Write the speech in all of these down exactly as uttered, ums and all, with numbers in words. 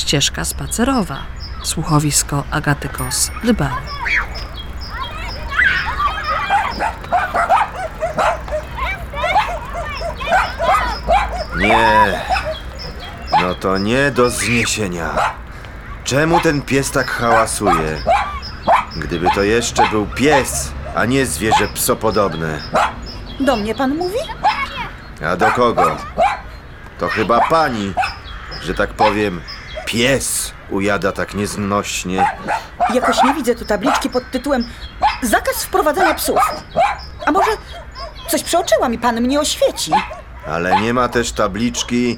Ścieżka spacerowa. Słuchowisko Agaty Kos-Dybałek. Nie, no to nie do zniesienia. Czemu ten pies tak hałasuje? Gdyby to jeszcze był pies, a nie zwierzę psopodobne. Do mnie pan mówi? A do kogo? To chyba pani, że tak powiem, pies ujada tak nieznośnie. Jakoś nie widzę tu tabliczki pod tytułem zakaz wprowadzania psów. A może coś przeoczyłam i pan mnie oświeci? Ale nie ma też tabliczki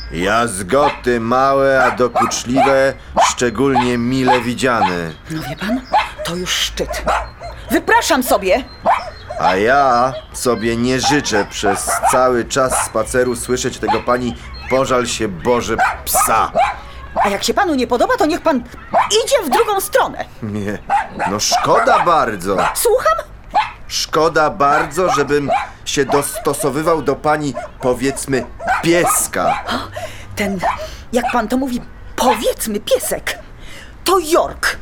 jazgoty małe, a dokuczliwe, szczególnie mile widziane. No wie pan, to już szczyt. Wypraszam sobie! A ja sobie nie życzę przez cały czas spaceru słyszeć tego pani pożal się Boże psa. A jak się panu nie podoba, to niech pan idzie w drugą stronę. Nie, no szkoda bardzo. Słucham? Szkoda bardzo, żebym się dostosowywał do pani, powiedzmy, pieska. Ten, jak pan to mówi, powiedzmy piesek, to York.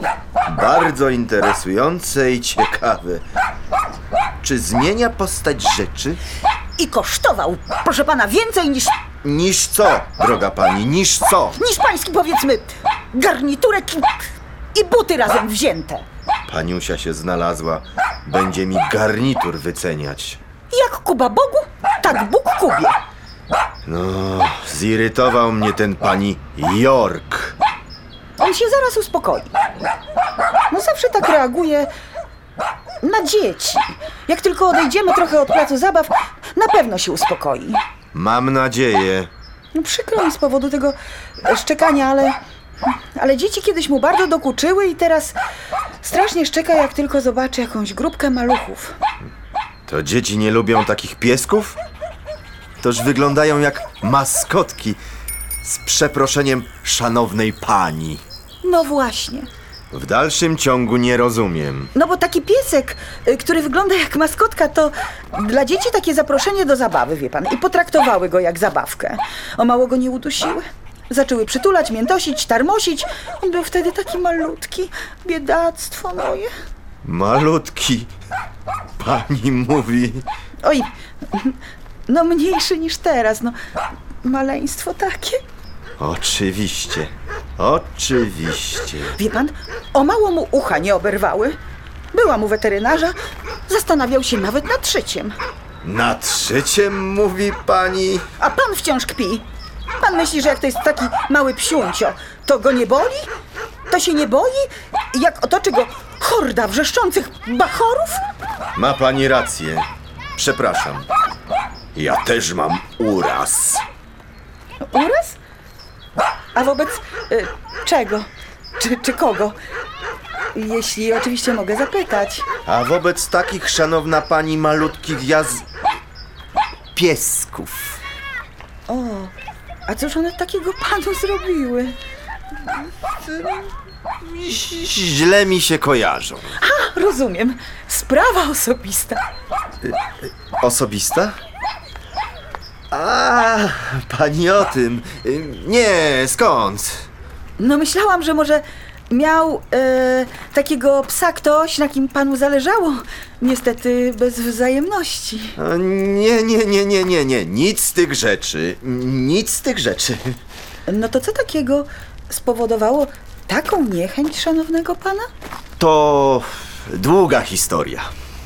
Bardzo interesujące i ciekawe. Czy zmienia postać rzeczy? I kosztował, proszę pana, więcej niż, Niż co, droga pani, niż co? niż pański, powiedzmy, garniturek i, i buty razem wzięte. Paniusia się znalazła. Będzie mi garnitur wyceniać. Jak Kuba Bogu, tak Bóg Kubie. No, zirytował mnie ten pani York. On się zaraz uspokoi. No zawsze tak reaguje na dzieci. Jak tylko odejdziemy trochę od placu zabaw, na pewno się uspokoi. Mam nadzieję. No przykro mi z powodu tego szczekania, ale... Ale dzieci kiedyś mu bardzo dokuczyły i teraz strasznie szczeka, jak tylko zobaczy jakąś grupkę maluchów. To dzieci nie lubią takich piesków? Toż wyglądają jak maskotki. Z przeproszeniem szanownej pani. No właśnie. W dalszym ciągu nie rozumiem. No bo taki piesek, y, który wygląda jak maskotka, to dla dzieci takie zaproszenie do zabawy, wie pan. I potraktowały go jak zabawkę. O mało go nie udusiły. Zaczęły przytulać, miętosić, tarmosić. On był wtedy taki malutki. Biedactwo moje. Malutki. Pani mówi. Oj, no mniejszy niż teraz, no. Maleństwo takie. Oczywiście. Oczywiście. Wie pan, o mało mu ucha nie oberwały. Byłam u weterynarza, zastanawiał się nawet nad szyciem. Nad szyciem mówi pani. A pan wciąż kpi. Pan myśli, że jak to jest taki mały psiuncio, to go nie boli? To się nie boi? Jak otoczy go horda wrzeszczących bachorów? Ma pani rację. Przepraszam. Ja też mam uraz. Uraz? A wobec y, czego? Czy, czy kogo? Jeśli oczywiście mogę zapytać. A wobec takich, szanowna pani, malutkich jaz... piesków. O, a cóż one takiego panu zrobiły? Źle mi się kojarzą. A, rozumiem. Sprawa osobista. Osobista? A, pani o tym. Nie, skąd? No myślałam, że może miał e, takiego psa ktoś, na kim panu zależało. Niestety bez wzajemności. O, Nie, nie, nie, nie, nie, nie. Nic z tych rzeczy. Nic z tych rzeczy. No to co takiego spowodowało taką niechęć szanownego pana? To długa historia.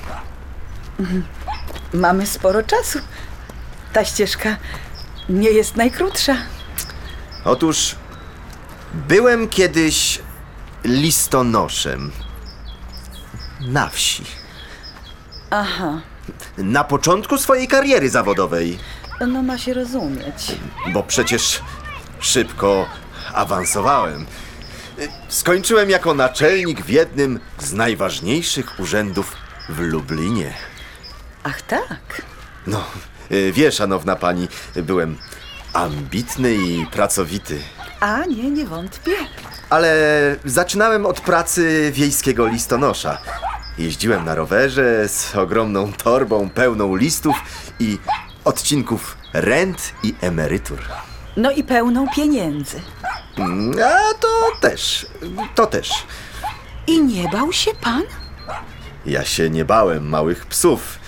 Mamy sporo czasu. Ta ścieżka nie jest najkrótsza. Otóż byłem kiedyś listonoszem na wsi. Aha, Na początku swojej kariery zawodowej. no ma się rozumieć. Bo przecież szybko awansowałem. Skończyłem jako naczelnik w jednym z najważniejszych urzędów w Lublinie. Ach tak. No, wie, szanowna pani, byłem ambitny i pracowity. A nie, nie wątpię. Ale zaczynałem od pracy wiejskiego listonosza. Jeździłem na rowerze z ogromną torbą pełną listów i odcinków rent i emerytur. No i pełną pieniędzy. A to też, to też. I nie bał się pan? Ja się nie bałem małych psów.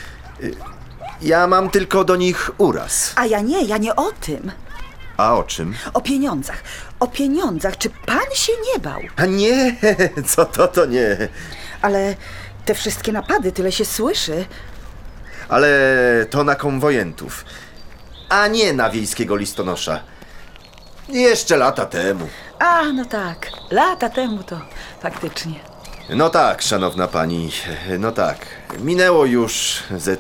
Ja mam tylko do nich uraz. A ja nie, ja nie o tym. A o czym? O pieniądzach. O pieniądzach. Czy pan się nie bał? A nie, co to, to nie. Ale te wszystkie napady, tyle się słyszy. Ale to na konwojentów, a nie na wiejskiego listonosza. Jeszcze lata temu. A, no tak. Lata temu to faktycznie. No tak, szanowna pani, no tak. Minęło już ze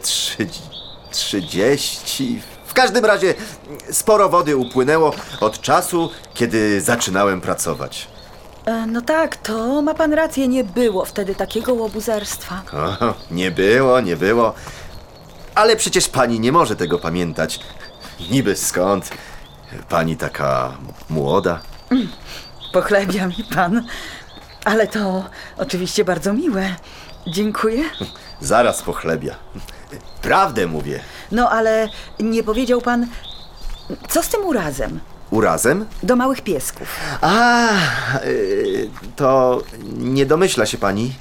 trzydzieści. W każdym razie sporo wody upłynęło od czasu, kiedy zaczynałem pracować. E, no tak, to ma pan rację, nie było wtedy takiego łobuzerstwa. O, nie było, nie było. Ale przecież pani nie może tego pamiętać. Niby skąd? Pani taka młoda. Pochlebia mi pan. Ale to oczywiście bardzo miłe. Dziękuję. Zaraz pochlebia. Prawdę mówię. No ale nie powiedział pan, co z tym urazem Urazem? do małych piesków? A, y, to nie domyśla się pani.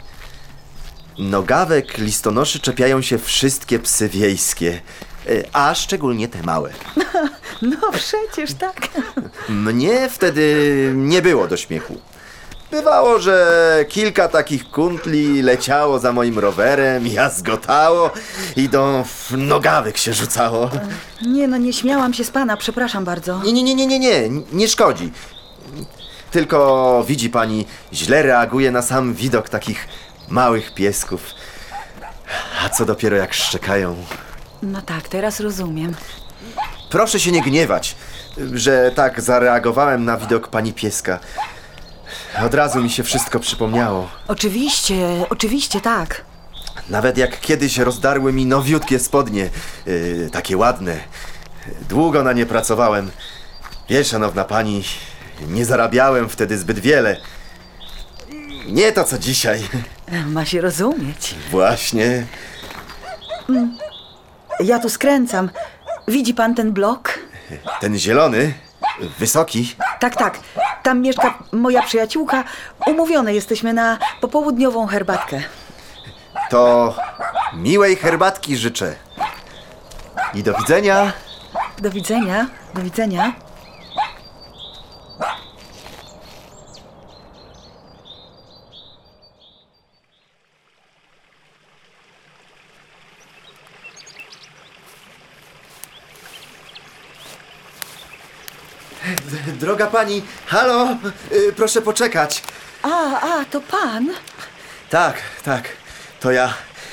Nogawek listonoszy czepiają się wszystkie psy wiejskie, y, a szczególnie te małe. No przecież tak. Mnie wtedy nie było do śmiechu. Bywało, że kilka takich kuntli leciało za moim rowerem, jazgotało i do nogawek się rzucało. Nie no, nie śmiałam się z pana, przepraszam bardzo. Nie, nie, nie, nie, nie, nie, nie szkodzi. Tylko widzi pani, źle reaguje na sam widok takich małych piesków. A co dopiero jak szczekają. No tak, teraz rozumiem. Proszę się nie gniewać, że tak zareagowałem na widok pani pieska. Od razu mi się wszystko przypomniało. Oczywiście, oczywiście tak. Nawet jak kiedyś rozdarły mi nowiutkie spodnie, yy, takie ładne. Długo na nie pracowałem. Wie, szanowna pani, nie zarabiałem wtedy zbyt wiele. Nie to co dzisiaj. Ma się rozumieć. Właśnie. Ja tu skręcam. Widzi pan ten blok? Ten zielony, wysoki. Tak, tak. Tam mieszka moja przyjaciółka. Umówione jesteśmy na popołudniową herbatkę. To miłej herbatki życzę. I do widzenia. Do widzenia. Do widzenia. Droga pani, halo, yy, proszę poczekać. A, a, to pan? Tak, tak, to ja.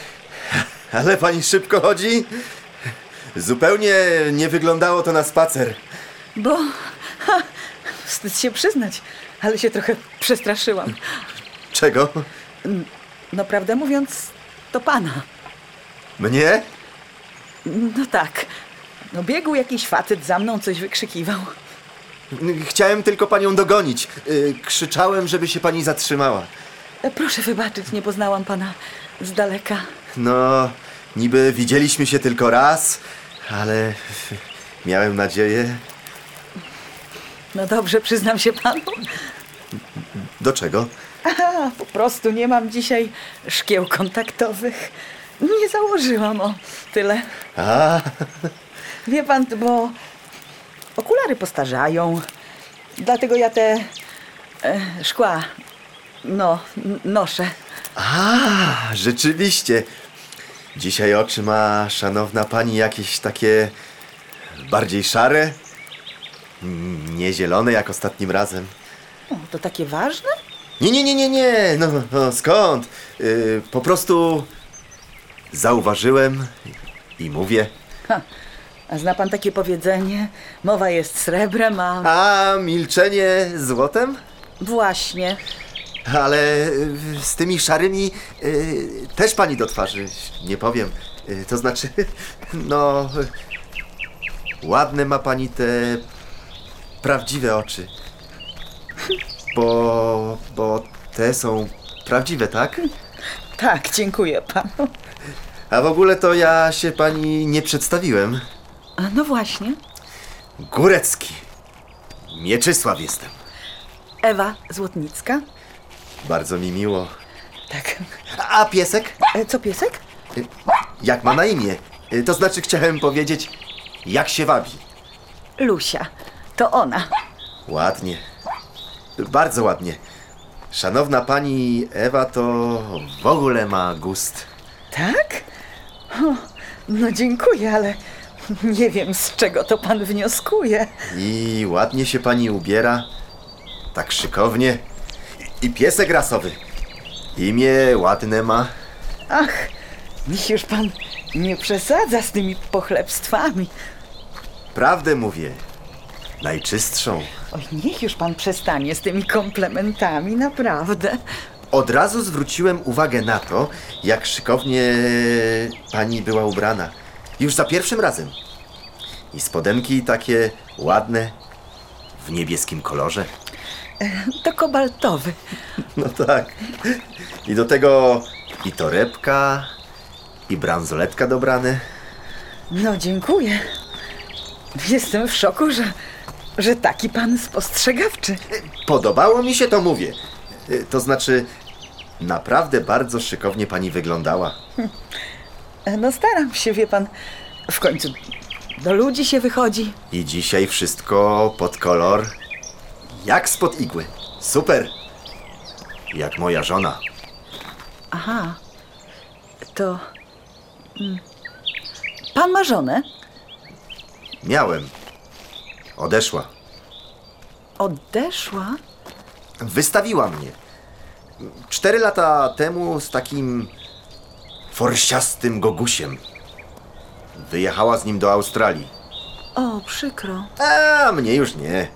Ale pani szybko chodzi? Zupełnie nie wyglądało to na spacer. Bo... Ha, wstyd się przyznać, ale się trochę przestraszyłam. Czego? No prawdę mówiąc, to pana. Mnie? No tak. No biegł jakiś facet za mną, coś wykrzykiwał. Chciałem tylko panią dogonić. Yy, krzyczałem, żeby się pani zatrzymała. E, Proszę wybaczyć, nie poznałam pana z daleka. No, niby widzieliśmy się tylko raz, ale miałem nadzieję. No dobrze, przyznam się panu. Do czego? Aha, po prostu nie mam dzisiaj szkieł kontaktowych. Nie założyłam, o tyle. A, Wie pan, bo okulary postarzają. Dlatego ja te e, szkła, no, n- noszę. a, rzeczywiście. Dzisiaj oczy ma szanowna pani jakieś takie bardziej szare? Mm, Nie zielone jak ostatnim razem. O, to takie ważne? Nie, nie, nie, nie, nie. No, no skąd? Yy, po prostu zauważyłem i mówię. Ha, a zna pan takie powiedzenie? Mowa jest srebrem, a... A milczenie złotem? Właśnie. Ale y, z tymi szarymi y, też pani do twarzy, nie powiem. Y, to znaczy, no, y, ładne ma pani te prawdziwe oczy. Bo, bo te są prawdziwe, tak? Tak, dziękuję panu. A w ogóle to ja się pani nie przedstawiłem. A no właśnie. Górecki. Mieczysław jestem. Ewa Złotnicka. Bardzo mi miło. Tak. A, a piesek? E, co piesek? Y, Jak ma na imię? Y, To znaczy chciałem powiedzieć, jak się wabi. Lusia. To ona. Ładnie. Bardzo ładnie. Szanowna pani Ewa to w ogóle ma gust. Tak? O, no dziękuję, ale nie wiem, z czego to pan wnioskuje. I ładnie się pani ubiera. Tak szykownie. I piesek rasowy. Imię ładne ma. Ach, niech już pan nie przesadza z tymi pochlebstwami. Prawdę mówię. Najczystszą. Oj, niech już pan przestanie z tymi komplementami, naprawdę. Od razu zwróciłem uwagę na to, jak szykownie pani była ubrana. Już za pierwszym razem. I spodenki takie ładne, w niebieskim kolorze. To kobaltowy. No tak. I do tego i torebka, i bransoletka dobrane. No dziękuję. Jestem w szoku, że, że taki pan spostrzegawczy. Podobało mi się, to mówię. To znaczy, naprawdę bardzo szykownie pani wyglądała. No staram się, wie pan. W końcu do ludzi się wychodzi. I dzisiaj wszystko pod kolor, jak spod igły. Super. Jak moja żona. Aha. To... mm. Pan ma żonę? Miałem. Odeszła. Odeszła? Wystawiła mnie. Cztery lata temu z takim forsiastym gogusiem. Wyjechała z nim do Australii. O, przykro. A mnie już nie.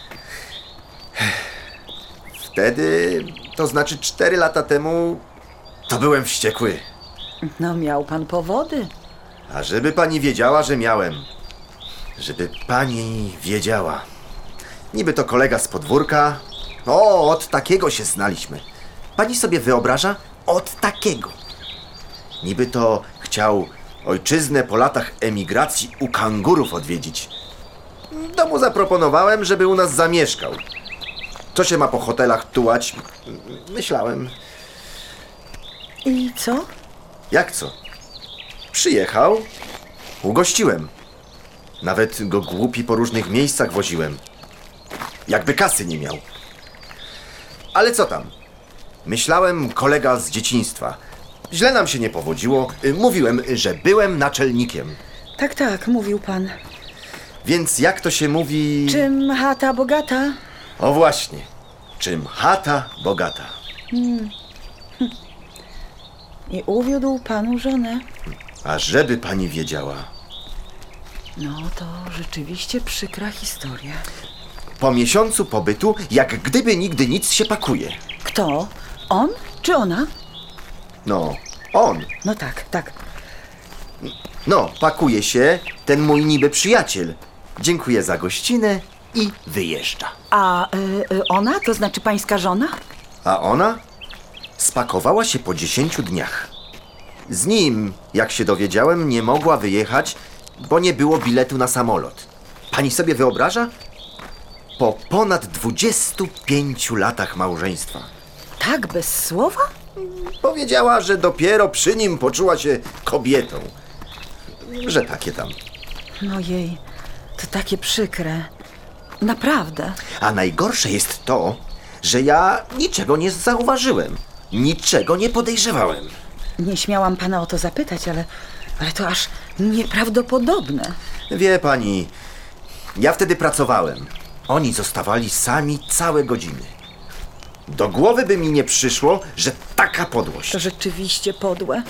Wtedy, to znaczy cztery lata temu, to byłem wściekły. No miał pan powody. A żeby pani wiedziała, że miałem. Żeby pani wiedziała. Niby to kolega z podwórka. O, od takiego się znaliśmy. Pani sobie wyobraża? Od takiego. Niby to chciał ojczyznę po latach emigracji u kangurów odwiedzić. To mu zaproponowałem, żeby u nas zamieszkał. Co się ma po hotelach tułać? Myślałem. I co? Jak co? Przyjechał, ugościłem. Nawet go głupi po różnych miejscach woziłem. Jakby kasy nie miał. Ale co tam? Myślałem, kolega z dzieciństwa. Źle nam się nie powodziło. Y, Mówiłem, że byłem naczelnikiem. Tak, tak, mówił pan. Więc jak to się mówi... Czym chata bogata? O właśnie. Czym chata bogata. I uwiódł panu żonę. A żeby pani wiedziała, No to rzeczywiście przykra historia. po miesiącu pobytu, jak gdyby nigdy nic, się pakuje. Kto? On czy ona? No, on. No tak, tak. No, pakuje się ten mój niby przyjaciel. Dziękuję za gościnę i wyjeżdża. A y, y, ona, to znaczy pańska żona? A ona spakowała się po dziesięciu dniach. Z nim, jak się dowiedziałem, nie mogła wyjechać, bo nie było biletu na samolot. Pani sobie wyobraża? Po ponad dwudziestu pięciu latach małżeństwa. Tak, bez słowa? Powiedziała, że dopiero przy nim poczuła się kobietą. Że takie tam. No jej, to takie przykre. Naprawdę. A najgorsze jest to, że ja niczego nie zauważyłem. Niczego nie podejrzewałem. Nie śmiałam pana o to zapytać, ale, ale to aż nieprawdopodobne. Wie pani, ja wtedy pracowałem. Oni zostawali sami całe godziny. Do głowy by mi nie przyszło, że taka podłość. To rzeczywiście podłe.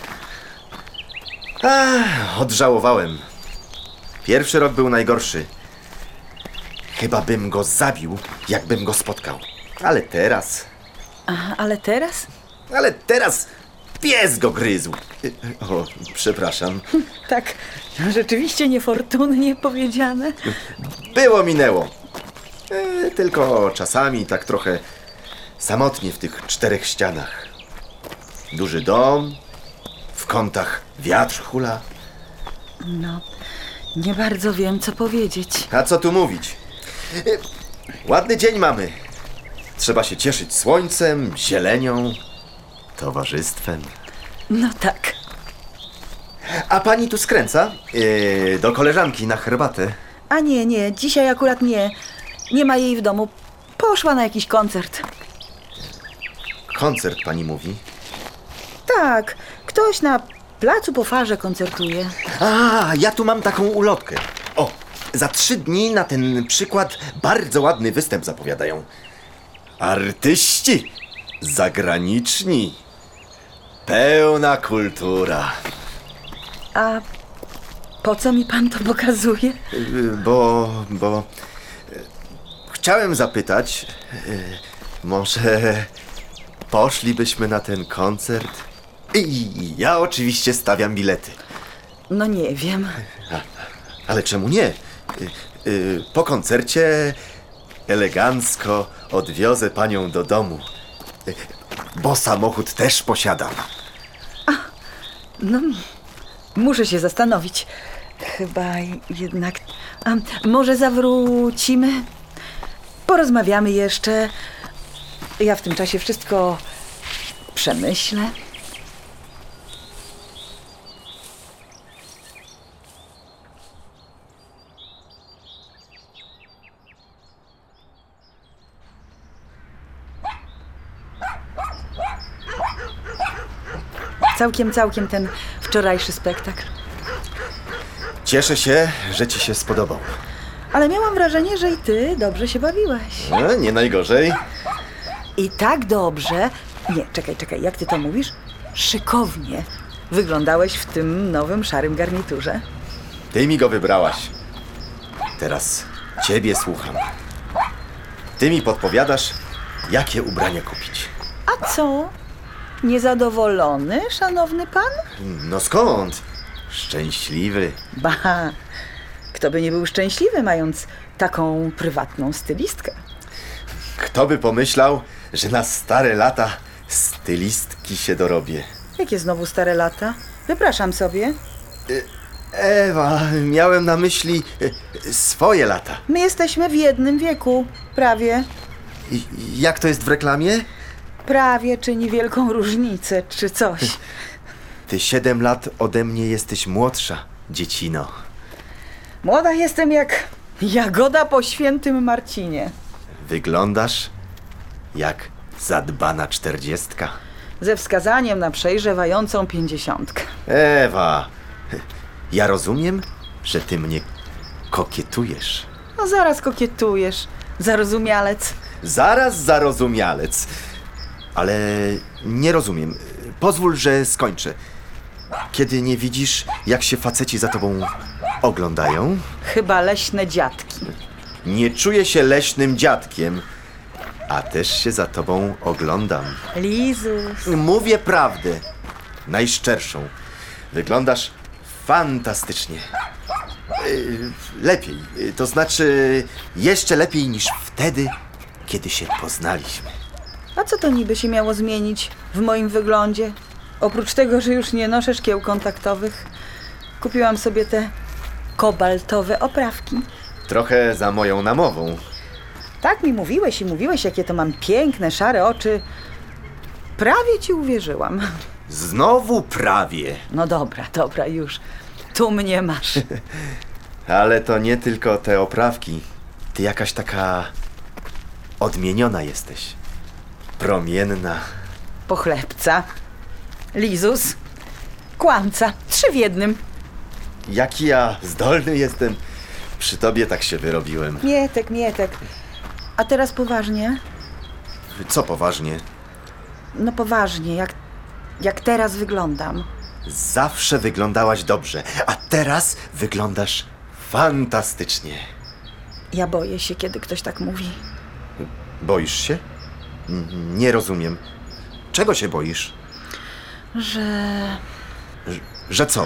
Ach, odżałowałem. Pierwszy rok był najgorszy. Chyba bym go zabił, jakbym go spotkał. Ale teraz... A, ale teraz? Ale teraz pies go gryzł. Y, O, przepraszam. Tak, rzeczywiście niefortunnie powiedziane. Było, minęło. E, tylko czasami tak trochę samotnie w tych czterech ścianach. Duży dom, w kątach wiatr hula. No, nie bardzo wiem, co powiedzieć. A co tu mówić? E, ładny dzień mamy. Trzeba się cieszyć słońcem, zielenią, towarzystwem. No tak. A pani tu skręca? Yy, do koleżanki na herbatę. A nie, nie, dzisiaj akurat nie. Nie ma jej w domu. Poszła na jakiś koncert. Koncert pani mówi. Tak, ktoś na placu po farze koncertuje. A, ja tu mam taką ulotkę. O, za trzy dni na ten przykład bardzo ładny występ zapowiadają. Artyści zagraniczni. Pełna kultura. A po co mi pan to pokazuje? Yy, Bo, bo... yy, Chciałem zapytać, yy, może poszlibyśmy na ten koncert? I ja oczywiście stawiam bilety. No nie wiem. Ale czemu nie? Y, y, po koncercie elegancko odwiozę panią do domu. Y, bo samochód też posiadam. No, muszę się zastanowić. Chyba jednak... A, może zawrócimy? Porozmawiamy jeszcze. Ja w tym czasie wszystko przemyślę. Całkiem, całkiem ten wczorajszy spektakl. Cieszę się, że ci się spodobał. Ale miałam wrażenie, że i ty dobrze się bawiłeś. No, nie najgorzej. I tak dobrze... Nie, czekaj, czekaj, jak ty to mówisz? Szykownie wyglądałeś w tym nowym szarym garniturze. Ty mi go wybrałaś. Teraz ciebie słucham. Ty mi podpowiadasz, jakie ubranie kupić. A co? Niezadowolony, szanowny pan? No skąd? Szczęśliwy. Ba, kto by nie był szczęśliwy, mając taką prywatną stylistkę? Kto by pomyślał, że na stare lata stylistki się dorobię. Jakie znowu stare lata? Wypraszam sobie. Ewa, miałem na myśli e, swoje lata. My jesteśmy w jednym wieku, prawie. I, jak to jest w reklamie? Prawie czyni wielką różnicę, czy coś. Ty siedem lat ode mnie jesteś młodsza, dziecino. Młoda jestem jak jagoda po świętym Marcinie. Wyglądasz jak zadbana czterdziestka. Ze wskazaniem na przejrzewającą pięćdziesiątkę. Ewa, ja rozumiem, że ty mnie kokietujesz. No zaraz kokietujesz, zarozumialec. Zaraz zarozumialec. Ale nie rozumiem. Pozwól, że skończę. Kiedy nie widzisz, jak się faceci za tobą oglądają? Chyba leśne dziadki. Nie czuję się leśnym dziadkiem, a też się za tobą oglądam. Lizus. Mówię prawdę. Najszczerszą. Wyglądasz fantastycznie. Yy, Lepiej. Yy, To znaczy jeszcze lepiej niż wtedy, kiedy się poznaliśmy. A co to niby się miało zmienić w moim wyglądzie? Oprócz tego, że już nie noszę szkieł kontaktowych, kupiłam sobie te kobaltowe oprawki. Trochę za moją namową. Tak mi mówiłeś i mówiłeś, jakie to mam piękne, szare oczy. Prawie ci uwierzyłam. Znowu prawie. No dobra, dobra, już. Tu mnie masz. Ale to nie tylko te oprawki. Ty jakaś taka odmieniona jesteś. Promienna. Pochlebca, lizus, kłamca. Trzy w jednym. Jaki ja zdolny jestem. Przy tobie tak się wyrobiłem. Mietek, mietek. A teraz poważnie? Co poważnie? No poważnie, jak, jak teraz wyglądam. Zawsze wyglądałaś dobrze, a teraz wyglądasz fantastycznie. Ja boję się, kiedy ktoś tak mówi. Boisz się? N- Nie rozumiem. Czego się boisz? Że... Że, że co?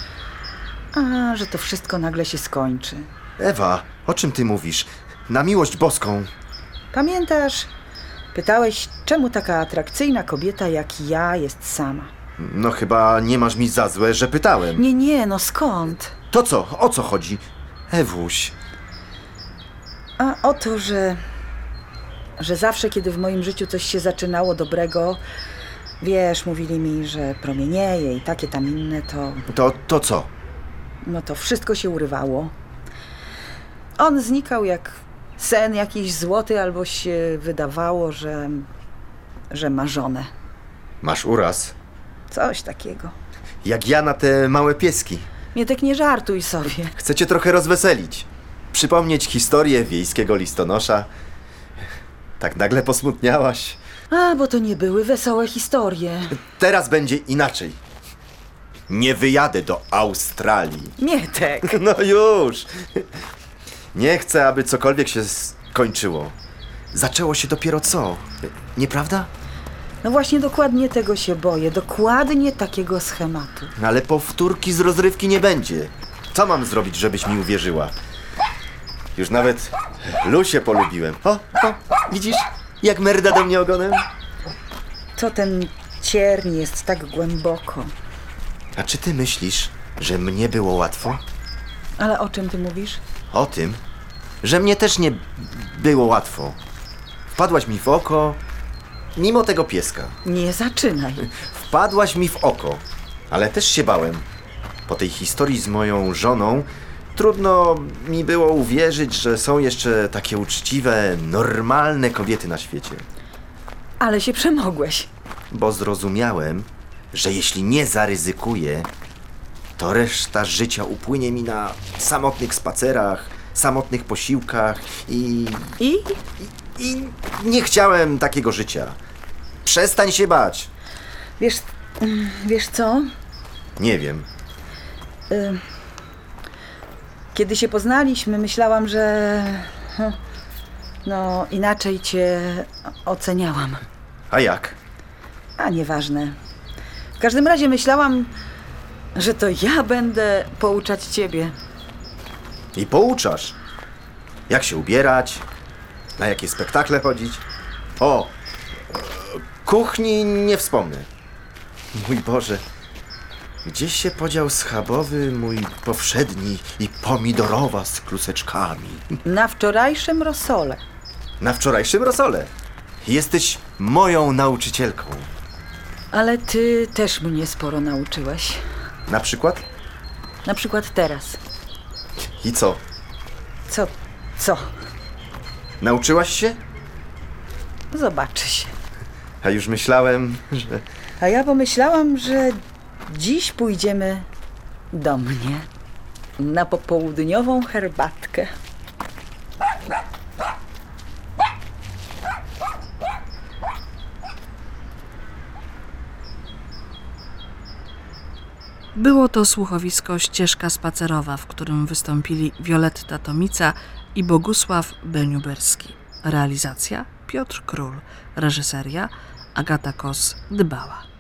A, że to wszystko nagle się skończy. Ewa, o czym ty mówisz? Na miłość boską. Pamiętasz, pytałeś, czemu taka atrakcyjna kobieta jak ja jest sama? No chyba nie masz mi za złe, że pytałem. Nie, nie, no skąd? To co? O co chodzi? Ewuś. A o to, że że zawsze, kiedy w moim życiu coś się zaczynało dobrego, wiesz, mówili mi, że promienieje i takie tam inne, to, To, to co? no to wszystko się urywało. On znikał jak sen jakiś złoty, albo się wydawało, że, że ma żonę. Masz uraz? Coś takiego. Jak ja na te małe pieski. Mietek, nie żartuj sobie. Chcę cię trochę rozweselić. Przypomnieć historię wiejskiego listonosza. Tak nagle posmutniałaś. A, bo to nie były wesołe historie. Teraz będzie inaczej. Nie wyjadę do Australii. Mietek. No już. Nie chcę, aby cokolwiek się skończyło. Zaczęło się dopiero co? Nieprawda? No właśnie dokładnie tego się boję. Dokładnie takiego schematu. Ale powtórki z rozrywki nie będzie. Co mam zrobić, żebyś mi uwierzyła? Już nawet Lusię polubiłem. O, o, widzisz? Jak merda do mnie ogonem? To ten cierń jest tak głęboko. A czy ty myślisz, że mnie było łatwo? Ale o czym ty mówisz? O tym, że mnie też nie było łatwo. Wpadłaś mi w oko, mimo tego pieska. Nie zaczynaj. Wpadłaś mi w oko, ale też się bałem. Po tej historii z moją żoną trudno mi było uwierzyć, że są jeszcze takie uczciwe, normalne kobiety na świecie. Ale się przemogłeś. Bo zrozumiałem, że jeśli nie zaryzykuję, to reszta życia upłynie mi na samotnych spacerach, samotnych posiłkach i... I? I nie chciałem takiego życia. Przestań się bać. Wiesz, mm, wiesz co? Nie wiem. Y, Kiedy się poznaliśmy, myślałam, że... hm, No, inaczej cię oceniałam. A jak? A nieważne. W każdym razie myślałam, że to ja będę pouczać ciebie. I pouczasz. Jak się ubierać, na jakie spektakle chodzić. O, kuchni nie wspomnę. Mój Boże, gdzieś się podział schabowy mój powszedni i pomidorowa z kluseczkami. Na wczorajszym rosole. Na wczorajszym rosole. Jesteś moją nauczycielką. Ale ty też mnie sporo nauczyłeś. Na przykład? Na przykład teraz. I co? Co? Co? Nauczyłaś się? Zobaczy się. A już myślałem, że... A ja pomyślałam, że dziś pójdziemy do mnie na popołudniową herbatkę. Było to słuchowisko Ścieżka spacerowa, w którym wystąpili Wioletta Tomica i Bogusław Beniuberski. Realizacja Piotr Król. Reżyseria Agata Kos-Dybała.